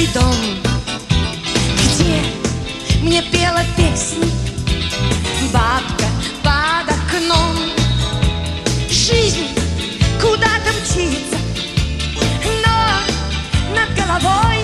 старый дом, где мне пела песни бабка под окном. Жизнь куда-то мчится, но над головой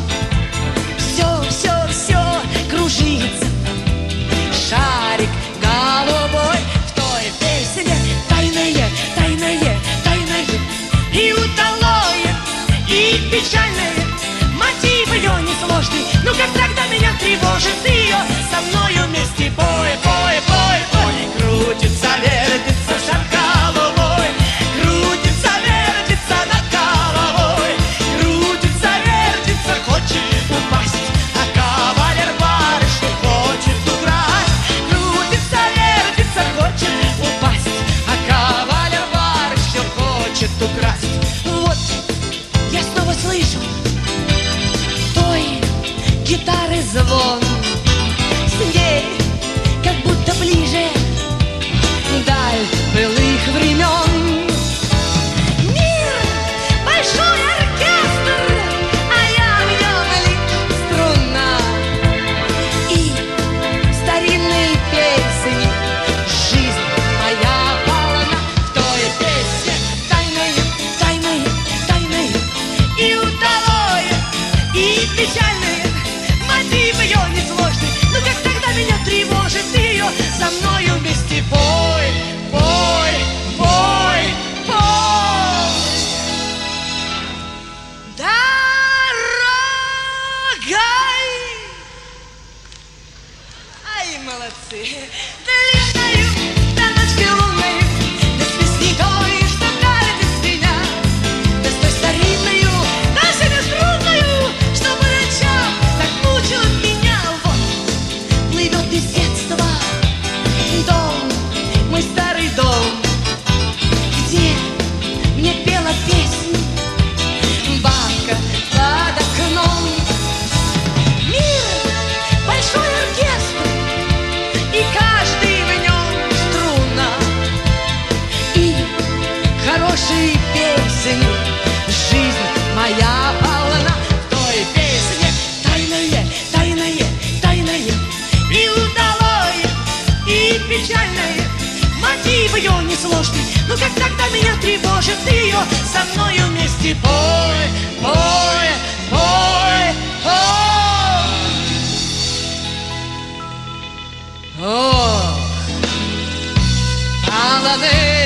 все кружится. Шарик голубой в той песне тайное, тайное, тайное и удалое, и печальное. Мотив ее несложный, ну как тогда меня тревожит ее со мною вместе пой, пой, пой, пой. Крутится, вертится шар головой, крутится, вертится над головой, крутится, вертится, хочет упасть, а кавалер барышню хочет украсть. Крутится, вертится, хочет упасть, а кавалер барышню хочет украсть. Вот я снова слышу той гитары звон, с ней как будто ближе даль былых времен. Мир — большой оркестр, а я в нем лишь струна. И старинные песни жизнь моя полна. В той песне тайное, тайное, тайное и удалое, и печальное. Мотив ее несложный, но как тогда меня тревожит ее со мною вместе пой, пой, пой, пой. Дорогой, ай, молодцы, длинною до ночки лунной, да с песней той, что калит из меня, да с той старинною, да семиструнною, что по ночам так мучила меня. Вот плывет из детства дом, мой старый дом, где мне пела песнь бабка под окном. Мир — большой оркестр, и каждый в нем струна, и хорошие песни жизнь моя полна. В той песне тайное, тайное, тайное и удалое, и печальное. Мотив ее несложный, но как тогда меня тревожит ее со мною вместе пой, пой, пой, пой. Ох, Аланы.